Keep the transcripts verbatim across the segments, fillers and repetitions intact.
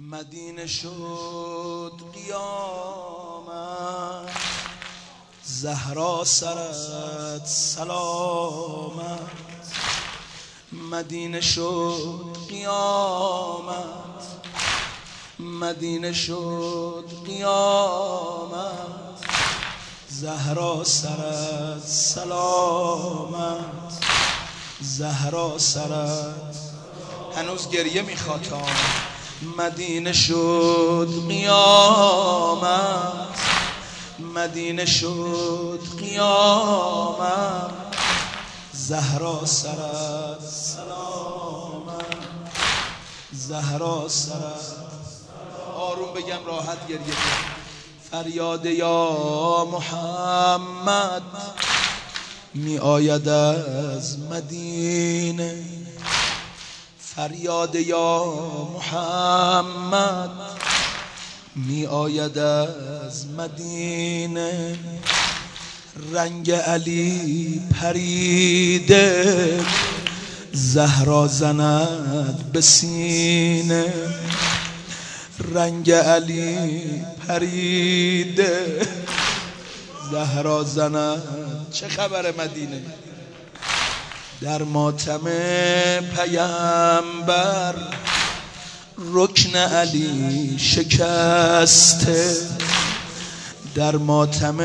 مدینه شد قیامت، زهرا سرت سلامت. مدینه شد قیامت، مدینه شد قیامت، زهرا سرت سلامت، زهرا سرت. هنوز گریه میخواد. مدینه شد قیامت، مدینه شد قیامت، زهرا سرت سلامت، زهرا سرت. آروم بگم راحت گریه کنم. فریاد یا محمد می آید از مدینه، فریاد یا محمد می آید از مدینه. رنگ علی پریده، زهرا زند به سینه. رنگ علی پریده، زهرا زند. چه خبر مدینه؟ در ماتم پیامبر رکن علی شکسته. در ماتم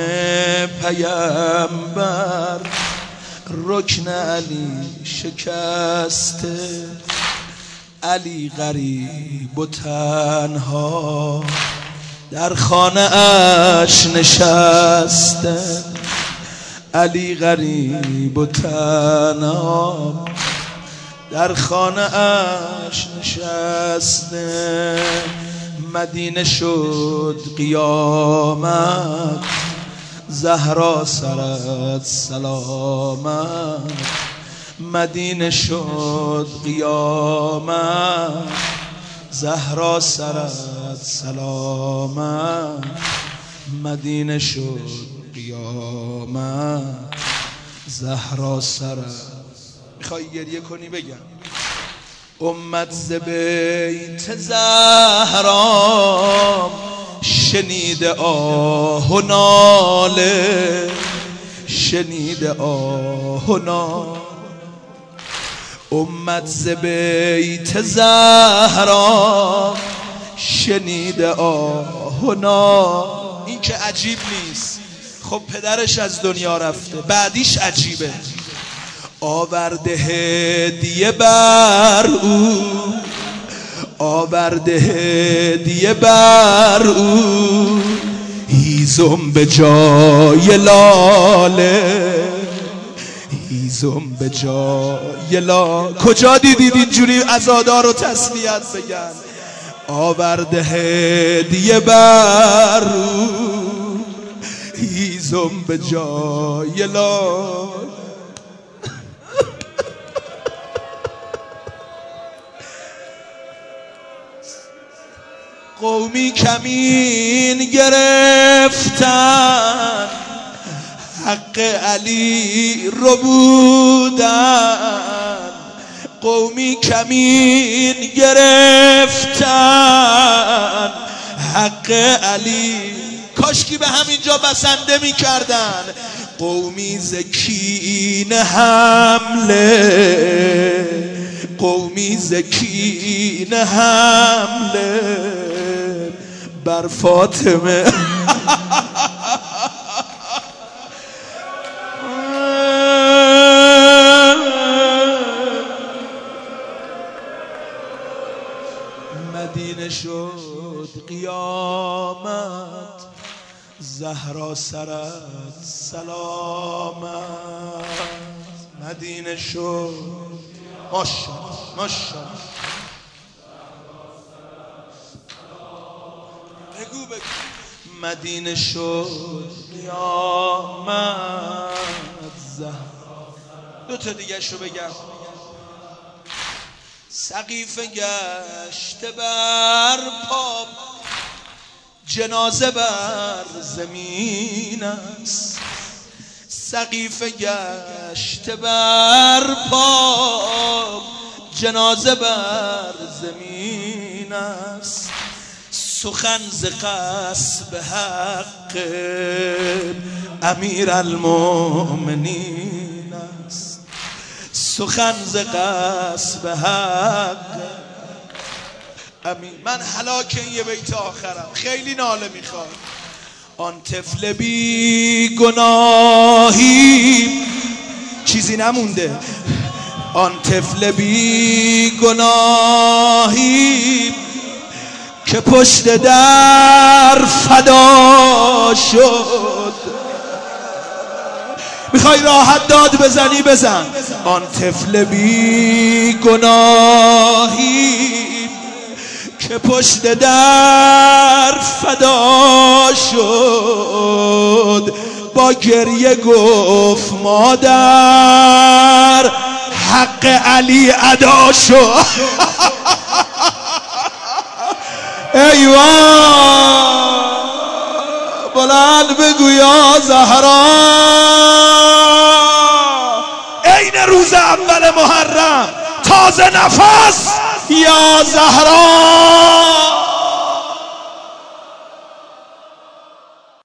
پیامبر رکن علی شکسته. علی غریب و تنها در خانه اش نشسته. علی غریب و تنها در خانه اش نشسته. مدینه شد قیامت، زهرا سرت سلامت. مدینه شد قیامت، زهرا سرت سلامت. مدینه شد قیامت، زهرا سرت. میخوای گریه کنی بگم. امت ز بیت زهرا شنیده آه و ناله، شنیده آه و ناله. امت ز بیت زهرا شنیده آه و ناله. این که عجیب نیست، خب پدرش از دنیا رفته، بعدیش عجیبه. آورده هدیه بر او، آورده هدیه بر او، هیزم به جای لاله، هیزم به جای لاله. کجا دیدید اینجوری عزادار رو تسلیت بگن؟ آورده هدیه بر او، هیزم به جای لاله. قومی کمین گرفتن، حق علی رو بودن. قومی کمین گرفتن، حق علی. کاشکی به همینجا بسنده می کردن. قومی زکین حمله، قومی زکین حمله بر فاطمه. مدینه شد قیامت، زهرا سرت سلامت. مدینه شد. ماشاءالله ماشاءالله. بگو بگو. مدینه شد قیامت، زهرا. دو تا دیگه شو بگم. سقیفه گشته بر پا، جنازه بر زمین است. سقیفه گشته بر پا، جنازه بر زمین است، سخن ز قصب حق امیر المؤمنین است، سخن ز قصب حق امیر. من هلاک این یه بیت آخرم، خیلی ناله میخواد. آن طفل بی گناهی چیزی نمونده، آن طفل بی گناهی که پشت در فدا شد. میخوای راحت داد بزنی بزن. آن طفل بی گناهی که پشت در فدا شد، با گریه گفت مادر حق علی ادا شد. ایوان بلند بگو یا زهرا، عین روز اول محرم، تازه نفس، یا زهرا